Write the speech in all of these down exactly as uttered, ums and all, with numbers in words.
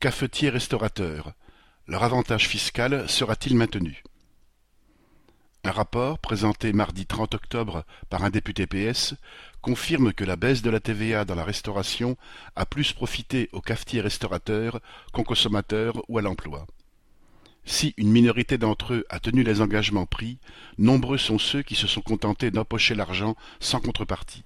Cafetiers-restaurateurs, leur avantage fiscal sera-t-il maintenu? Un rapport, présenté mardi trente octobre par un député P S, confirme que la baisse de la T V A dans la restauration a plus profité aux cafetiers-restaurateurs qu'aux consommateurs ou à l'emploi. Si une minorité d'entre eux a tenu les engagements pris, nombreux sont ceux qui se sont contentés d'empocher l'argent sans contrepartie.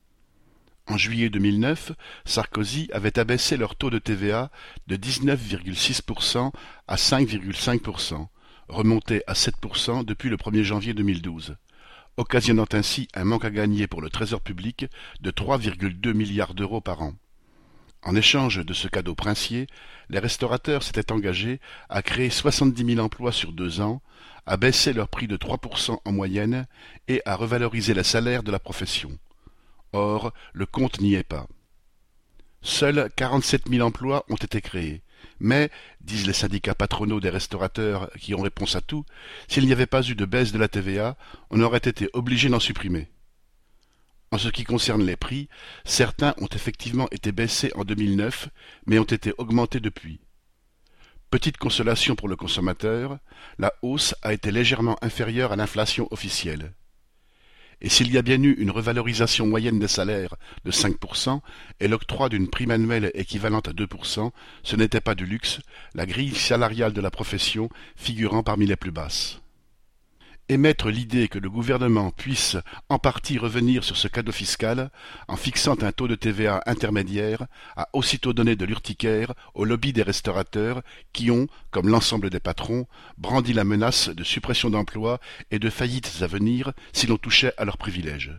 En juillet deux mille neuf, Sarkozy avait abaissé leur taux de T V A de dix-neuf virgule six pour cent à cinq virgule cinq pour cent, remonté à sept pour cent depuis le premier janvier deux mille douze, occasionnant ainsi un manque à gagner pour le Trésor public de trois virgule deux milliards d'euros par an. En échange de ce cadeau princier, les restaurateurs s'étaient engagés à créer soixante-dix mille emplois sur deux ans, à baisser leur prix de trois pour cent en moyenne et à revaloriser les salaires de la profession. Or, le compte n'y est pas. Seuls quarante-sept mille emplois ont été créés, mais, disent les syndicats patronaux des restaurateurs qui ont réponse à tout, s'il n'y avait pas eu de baisse de la T V A, on aurait été obligé d'en supprimer. En ce qui concerne les prix, certains ont effectivement été baissés en deux mille neuf, mais ont été augmentés depuis. Petite consolation pour le consommateur, la hausse a été légèrement inférieure à l'inflation officielle. Et s'il y a bien eu une revalorisation moyenne des salaires de cinq pour cent et l'octroi d'une prime annuelle équivalente à deux pour cent, ce n'était pas du luxe, la grille salariale de la profession figurant parmi les plus basses. Émettre l'idée que le gouvernement puisse en partie revenir sur ce cadeau fiscal en fixant un taux de T V A intermédiaire a aussitôt donné de l'urticaire au lobby des restaurateurs qui ont, comme l'ensemble des patrons, brandi la menace de suppression d'emplois et de faillites à venir si l'on touchait à leurs privilèges.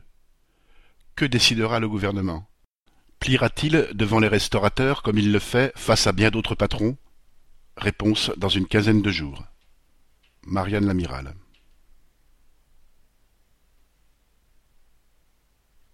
Que décidera le gouvernement? Pliera-t-il devant les restaurateurs comme il le fait face à bien d'autres patrons? Réponse dans une quinzaine de jours. Marianne Lamiral.